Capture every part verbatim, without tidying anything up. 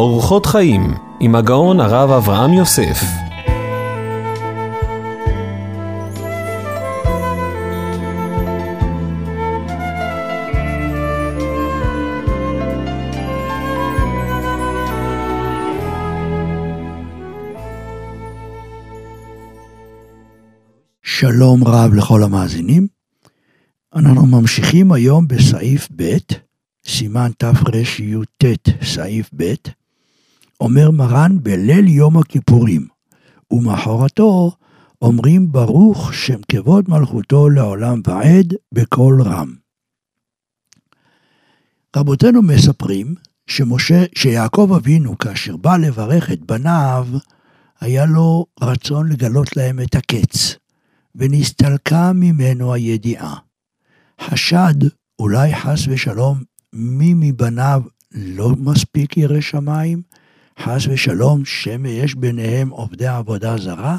אורחות חיים עם הגאון הרב אברהם יוסף. שלום רב לכל המאזינים. אנחנו ממשיכים היום בסעיף ב', סימן תר"י"ט סעיף ב', אומר מרן בליל יום הכיפורים, ומחרתו אומרים ברוך שם כבוד מלכותו לעולם ועד בקול רם. רבותינו מספרים שמשה, שיעקב אבינו כאשר בא לברך את בניו, היה לו רצון לגלות להם את הקץ, ונסתלקה ממנו הידיעה. חשד, אולי חס ושלום, מי מבניו לא מספיק ירא שמיים, חס ושלום שמא יש ביניהם עובדי עבודה זרה?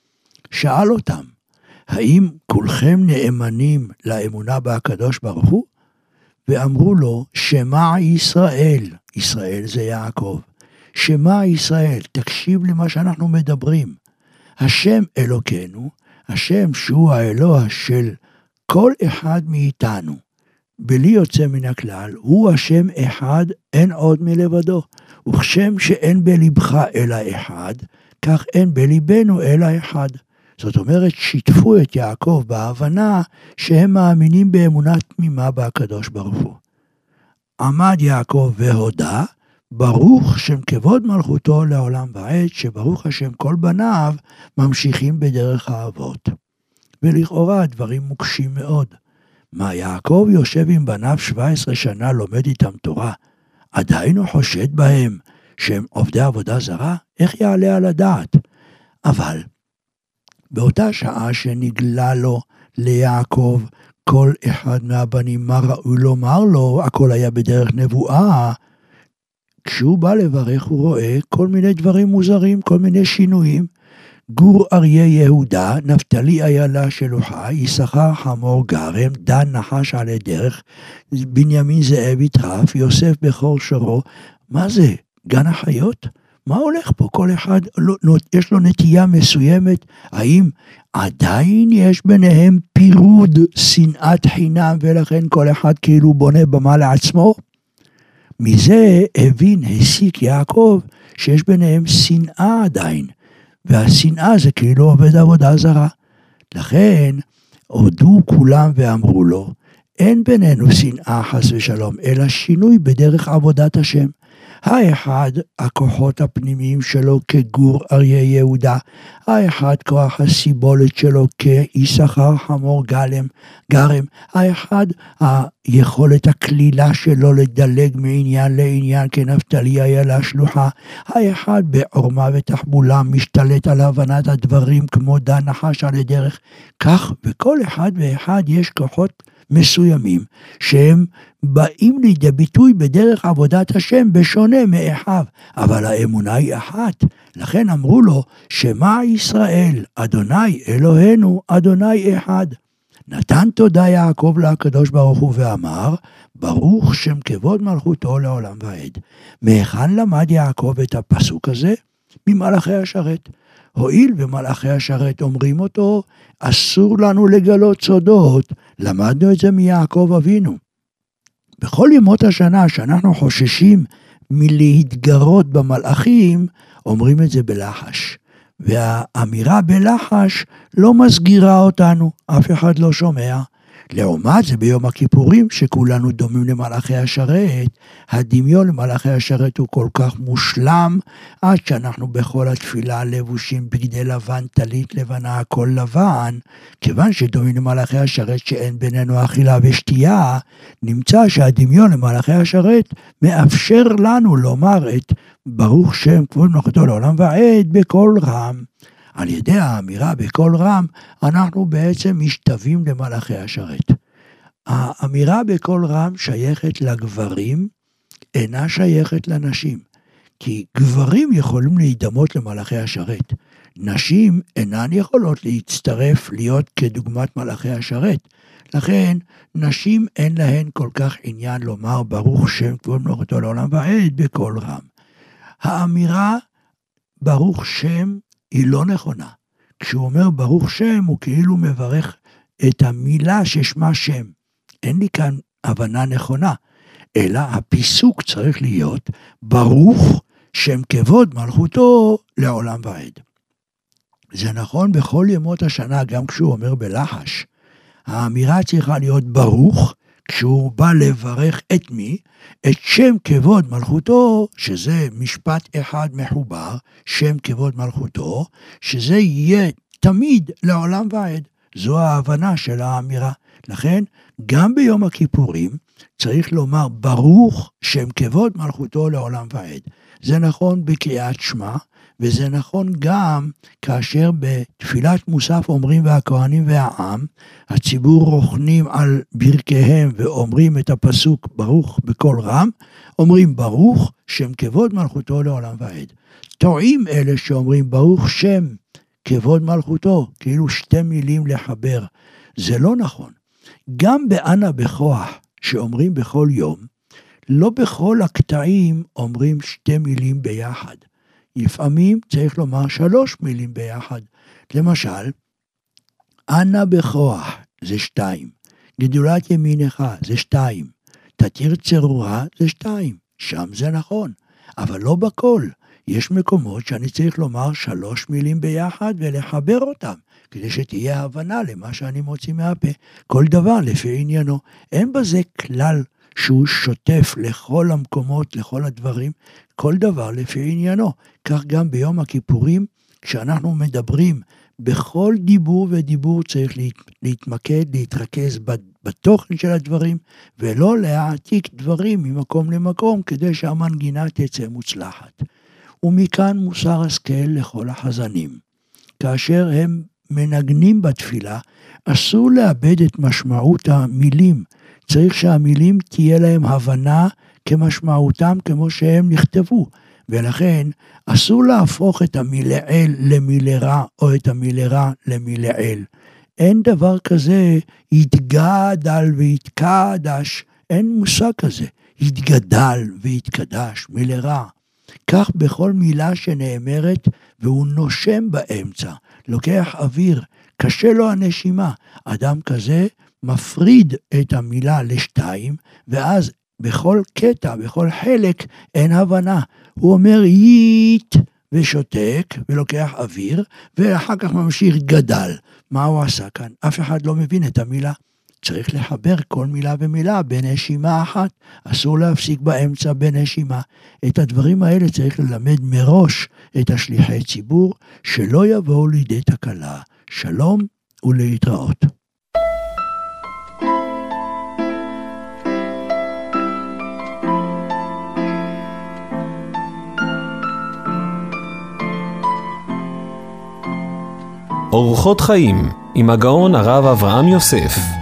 שאל אותם, האם כולכם נאמנים לאמונה בהקדוש ברוך הוא? ואמרו לו, שמע ישראל, ישראל זה יעקב, שמע ישראל, תקשיב למה שאנחנו מדברים, השם אלוקינו, השם שהוא האלוה של כל אחד מאיתנו, בלי יוצא מן הכלל, הוא השם אחד, אין עוד מלבדו. וכשם שאין בלבך אלא אחד, כך אין בליבנו אלא אחד. זאת אומרת, שיתפו את יעקב בהבנה שהם מאמינים באמונה תמימה בהקדוש ברוך הוא. עמד יעקב והודה, ברוך שם כבוד מלכותו לעולם ועד, שברוך השם כל בניו ממשיכים בדרך האבות. ולכאורה הדברים מוקשים מאוד. מה, יעקב יושב עם בניו שבע עשרה שנה לומד איתם תורה, עדיין הוא חושד בהם שהם עובדי עבודה זרה? איך יעלה על הדעת? אבל באותה שעה שנגלה לו ליעקב כל אחד מהבנים מה ראוי לומר לו, הכל היה בדרך נבואה, כשהוא בא לברך הוא רואה כל מיני דברים מוזרים, כל מיני שינויים. גור אריה יהודה, נפתלי איילה שלוחה, יששכר חמור גרם, דן נחש עלי דרך, בנימין זאב יטרף, יוסף בכור שורו. מה זה? גן החיות? מה הולך פה? כל אחד יש לו נטייה מסוימת. האם עדיין יש ביניהם פירוד, שנאת חינם, ולכן כל אחד כאילו בונה במה לעצמו? מזה הבין, הסיק יעקב, שיש ביניהם שנאה עדיין. והשנאה זה כאילו עובד עבודה זרה. לכן הודו כולם ואמרו לו, אין בינינו שנאה חס ושלום, אלא שינוי בדרך עבודת השם. האחד, הכוחות הפנימיים שלו כגור אריה יהודה, האחד כוח הסיבולת שלו כיששכר חמור גלם, גרם, האחד היכולת הכלילה שלו לדלג מעניין לעניין כנפתלי איילה שלוחה, האחד בעורמה ותחבולה משתלט על הבנת הדברים כמו דן נחש על הדרך. כך וכל אחד ואחד יש כוחות מסוימים שהם באים לידי ביטוי בדרך עבודת השם בשונה מאחיו, אבל האמונה היא אחת. לכן אמרו לו, שמע ישראל, אדוני אלוהינו, אדוני אחד. נתן תודה יעקב לקדוש ברוך הוא ואמר, ברוך שם כבוד מלכותו לעולם ועד. מהיכן למד יעקב את הפסוק הזה? ממלאכי השרת. הואיל ומלאכי השרת אומרים אותו, אסור לנו לגלות סודות, למדנו את זה מיעקב אבינו. בכל ימות השנה שאנחנו חוששים מלהתגרות במלאכים, אומרים את זה בלחש. והאמירה בלחש לא מסגירה אותנו, אף אחד לא שומע. לעומת זה ביום הכיפורים שכולנו דומים למלאכי השרת, הדמיון למלאכי השרת הוא כל כך מושלם, עד שאנחנו בכל התפילה לבושים בגדי לבן, טלית לבנה, הכל לבן, כיוון שדומים למלאכי השרת שאין בינינו אכילה ושתייה, נמצא שהדמיון למלאכי השרת מאפשר לנו לומר את ברוך שם כבוד מלכותו לעולם ועד בקול רם. על ידי האמירה בקול רם, אנחנו בעצם משתווים למלאכי השרת. האמירה בקול רם שייכת לגברים, אינה שייכת לנשים. כי גברים יכולים להידמות למלאכי השרת. נשים אינן יכולות להצטרף להיות כדוגמת מלאכי השרת. לכן, נשים אין להן כל כך עניין לומר ברוך שם כבוד מלכותו לעולם ועד בקול רם. האמירה ברוך שם היא לא נכונה. כשהוא אומר ברוך שם, הוא כאילו מברך את המילה ששמה שם. אין לי כאן הבנה נכונה, אלא הפיסוק צריך להיות ברוך שם כבוד מלכותו לעולם ועד. זה נכון בכל ימות השנה, גם כשהוא אומר בלחש. האמירה צריכה להיות ברוך, כשהוא בא לברך את מי? את שם כבוד מלכותו, שזה משפט אחד מחובר, שם כבוד מלכותו, שזה יהיה תמיד לעולם ועד. זו ההבנה של האמירה. לכן, גם ביום הכיפורים, צריך לומר ברוך שם כבוד מלכותו לעולם ועד. זה נכון בקריאת שמע, וזה נכון גם כאשר בתפילת מוסף אומרים והכהנים והעם, הציבור רוכנים על ברכיהם ואומרים את הפסוק ברוך בקול רם, אומרים ברוך שם כבוד מלכותו לעולם ועד. טועים אלה שאומרים ברוך שם כבוד מלכותו, כאילו שתי מילים לחבר. זה לא נכון. גם באנה בכוח שאומרים בכל יום, לא בכל הקטעים אומרים שתי מילים ביחד. לפעמים צריך לומר שלוש מילים ביחד. למשל, אנה בכוח זה שתיים, גדולת ימינך זה שתיים, תתיר צרורה זה שתיים, שם זה נכון, אבל לא בכל. יש מקומות שאני צריך לומר שלוש מילים ביחד ולחבר אותם, כדי שתהיה הבנה למה שאני מוציא מהפה. כל דבר לפי עניינו. אין בזה כלל שהוא שוטף לכל המקומות, לכל הדברים, כל דבר לפי עניינו. כך גם ביום הכיפורים, כשאנחנו מדברים, בכל דיבור ודיבור צריך להתמקד, להתרכז בתוכן של הדברים, ולא להעתיק דברים ממקום למקום, כדי שהמנגינה תצא מוצלחת. ומכאן מוסר השכל לכל החזנים. כאשר הם מנגנים בתפילה, אסור לאבד את משמעות המילים. צריך שהמילים תהיה להם הבנה כמשמעותם כמו שהם נכתבו. ולכן אסור להפוך את המילאל למילרה, או את המילרה למילאל. אין דבר כזה, יתגדל ויתקדש, אין מושג כזה. יתגדל ויתקדש, מילרה. כך בכל מילה שנאמרת, והוא נושם באמצע, לוקח אוויר, קשה לו הנשימה. אדם כזה מפריד את המילה לשתיים, ואז בכל קטע, בכל חלק, אין הבנה. הוא אומר יית ושותק, ולוקח אוויר, ואחר כך ממשיך גדל. מה הוא עשה כאן? אף אחד לא מבין את המילה. צריך לחבר כל מילה ומילה בנשימה אחת. אסור להפסיק באמצע בנשימה. את הדברים האלה צריך ללמד מראש את השליחי ציבור, שלא יבואו לידי תקלה. שלום ולהתראות. אורחות חיים עם הגאון הרב אברהם יוסף.